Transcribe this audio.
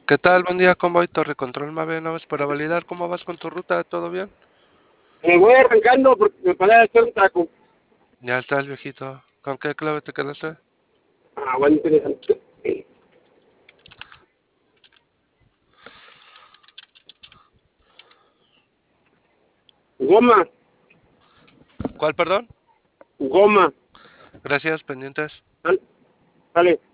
¿Qué tal? Buen día, convoy Torre Control Mave, no es para validar cómo vas con tu ruta, ¿todo bien? Me voy arrancando porque me paré a hacer un taco. Ya está el viejito. ¿Con qué clave te quedaste? Ah, bueno, interesante. Goma, ¿Cuál, perdón? goma. Gracias, pendientes. Sale.